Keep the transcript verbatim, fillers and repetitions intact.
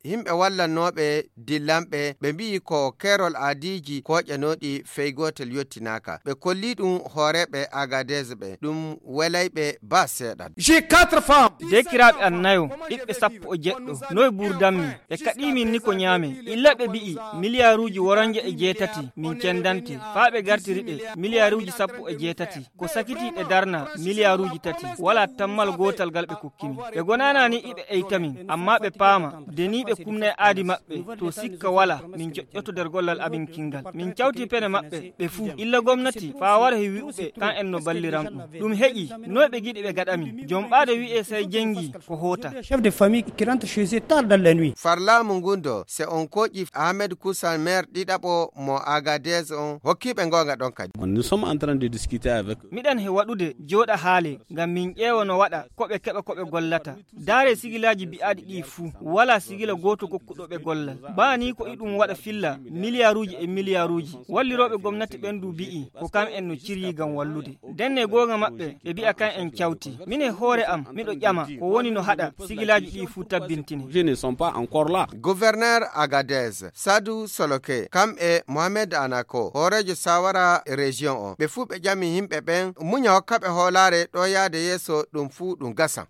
himɓe wallannoɓe dillanɓe ɓe mbi ko kerol adiji koƴanoɗi feygotel yottinaka ɓe kolli ɗum hooreɓe Agadez ɓe ɗum welayɓe ba seeɗan. J'ai quatre femmes. Dekiraɓe annayo ɓiɓɓe sappo e jeɗɗo noye ɓurdanmi ɓe kaɗimin ni ko ñaame illa ɓe mbi'i milliyaruji woronje e jeetati min cendante faa ɓe gartiri ɗe milliyaruji sappo e jeetati ko sakiti ɗe darna milliyaruji tati wala tammal gotal gal ɓe kukkimi ɓe gonanani iɓe eytamin amma ɓe paama deni ɓe kumna e aadi maɓɓe to sikka wala min joƴƴoto nder gollal abin kingal min cawti pene maɓɓe ɓe fuu illa gomnati faa wara he wi'uɓe kan en no balliram ɗum ɗum heƴi noy ɓe giɗi ɓe gaɗamin jom ɓaade wi'e say jengi ko hota chef de famille qui rentre chez eux tard dans la nuit farlamu ngundo se on koƴi Ahmed Kousan maire ɗiɗaɓo mo Agadez on hokkiɓe gonga ɗon kadi nous sommes en train de discuter avec miɗan he waɗude joɗa haale ngam min ƴeewa no waɗa koɓe keɓa koɓe gollata daare sigilaji bi'aɗi ɗi fuu wala sigila goto kokkuɗo ɓe gollal bani ko iɗum waɗa filla milliyaruji e milliyaruji walliroɓe gomnati ɓendu bi'i ko kam en no ciri gam wallude denne gonga maɓɓe ɓe bi'a kan en cawti mine hoore am miɗo ƴama ko woni no haɗa sigilaji ɗi fuu tabbintini. Je ne sont pas encore là. Gouverneur Agadez Sadou Soloke kam e Mohamed Anako horejo sawara région o ɓe fuu ɓe ƴami himɓe ɓen muña hokkaɓe hoolare ɗo yaade yeeso ɗum fuu ɗum gasa.